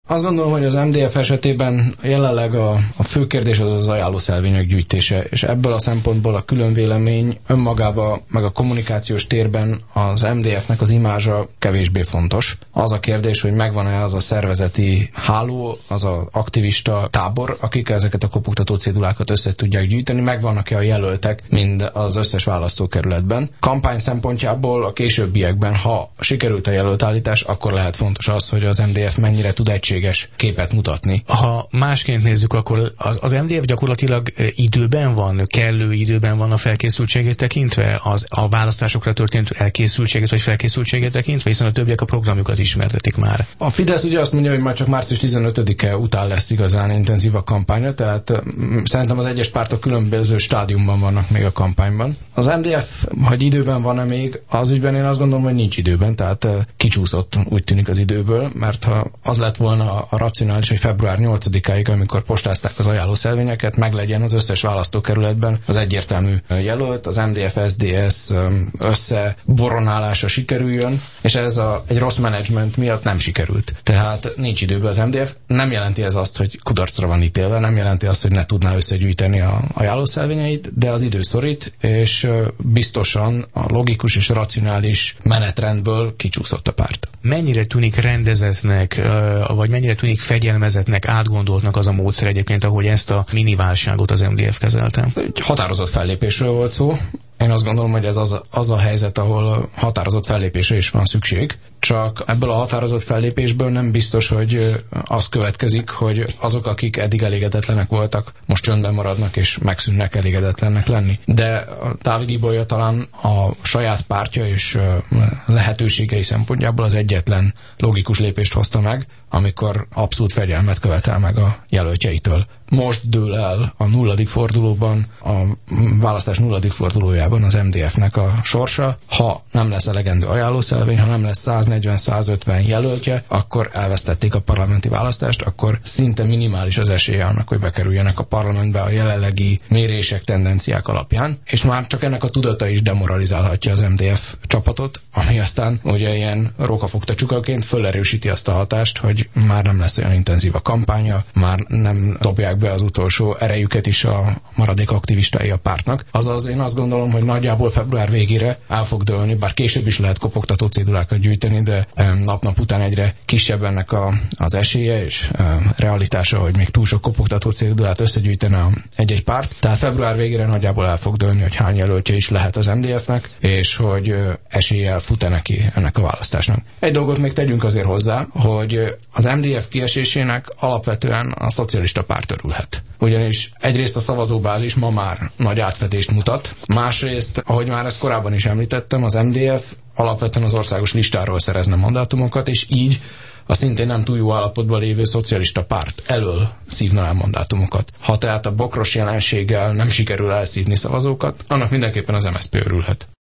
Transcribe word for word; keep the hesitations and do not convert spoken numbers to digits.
Azt gondolom, hogy az em dé ef esetében jelenleg a, a fő kérdés az az ajánlószelvények gyűjtése, és ebből a szempontból a különvélemény önmagában, meg a kommunikációs térben az em dé ef-nek az imázsa kevésbé fontos. Az a kérdés, hogy megvan-e az a szervezeti háló, az az aktivista tábor, akik ezeket a kopogtató cédulákat össze tudják gyűjteni, megvannak-e a jelöltek mind az összes választókerületben. Kampány szempontjából a későbbiekben, ha sikerült a jelöltállítás, akkor lehet fontos az, hogy az em dé ef mennyire tud egységes képet mutatni. Ha másként nézzük, akkor az, az em dé ef gyakorlatilag időben van, kellő időben van a felkészültségét tekintve, az a választásokra történt elkészültséget vagy felkészültséget tekintve, hiszen a többiek a programjukat ismertetik már. A Fidesz ugye azt mondja, hogy már csak március tizenötödike után lesz igazán intenzív a kampánya, tehát szerintem az egyes pártok különböző stádiumban vannak még a kampányban. Az em dé ef, hogy időben van-e még, az ügyben én azt gondolom, hogy nincs időben, tehát kicsúszott úgy tűnik az időből, mert ha az lett volna a racionális, hogy február nyolcadikáig, amikor postázták az ajánlószelvényeket, meglegyen az összes választókerületben az egyértelmű jelölt, az em dé ef es zé dé es összeboronálása sikerüljön, és ez a, egy rossz menedzsment miatt nem sikerült. Tehát nincs időben az em dé ef, nem jelenti ez azt, hogy kudarcra van ítélve, nem jelenti azt, hogy ne tudná összegyűjteni a ajánlószelvényeit, de az idő szorít, és biztosan a logikus és racionális menetrendből kicsúszott a párt. Mennyire tűnik rendezetnek, vagy mennyire tűnik fegyelmezetnek, átgondoltnak az a módszer egyébként, ahogy ezt a mini válságot az em dé ef kezelte? Egy határozott fellépésről volt szó. Én azt gondolom, hogy ez az, az a helyzet, ahol határozott fellépésre is van szükség. Csak ebből a határozott fellépésből nem biztos, hogy az következik, hogy azok, akik eddig elégedetlenek voltak, most csöndben maradnak és megszűnnek elégedetlennek lenni. De Dávid Ibolya talán a saját pártja és lehetőségei szempontjából az egyetlen logikus lépést hozta meg, amikor abszolút fegyelmet követel meg a jelöltjeitől. Most dől el a nulladik fordulóban, a választás nulladik fordulójában az em dé ef-nek a sorsa. Ha nem lesz elegendő ajánlószelvény, ha nem lesz száznegyven-százötven jelöltje, akkor elvesztették a parlamenti választást, akkor szinte minimális az esélye annak, hogy bekerüljenek a parlamentbe a jelenlegi mérések, tendenciák alapján, és már csak ennek a tudata is demoralizálhatja az em dé ef csapatot, ami aztán ugye ilyen rókafogta csukaként fölerősíti azt a hatást, hogy már nem lesz olyan intenzív a kampánya, már nem dobják be az utolsó erejüket is a maradék aktivistái a pártnak. Azaz én azt gondolom, hogy nagyjából február végére el fog dőlni, bár később is lehet kopogtató cédulákat gyűjteni, de nap-nap után egyre kisebb ennek a, az esélye és realitása, hogy még túl sok kopogtató cédulát összegyűjtene egy-egy párt. Tehát február végére nagyjából el fog dőlni, hogy hány jelöltje is lehet az em dé ef-nek, és hogy eséllyel fut-e neki ennek a választásnak. Egy dolgot még tegyünk azért hozzá, hogy az em dé ef kiesésének alapvetően a szocialista párt örülhet. Ugyanis egyrészt a szavazóbázis ma már nagy átfedést mutat, másrészt, ahogy már ezt korábban is említettem, az em dé ef alapvetően az országos listáról szerezne mandátumokat, és így a szintén nem túl jó állapotban lévő szocialista párt elől szívna el mandátumokat. Ha tehát a bokros jelenséggel nem sikerül elszívni szavazókat, annak mindenképpen az em es zé pé örülhet.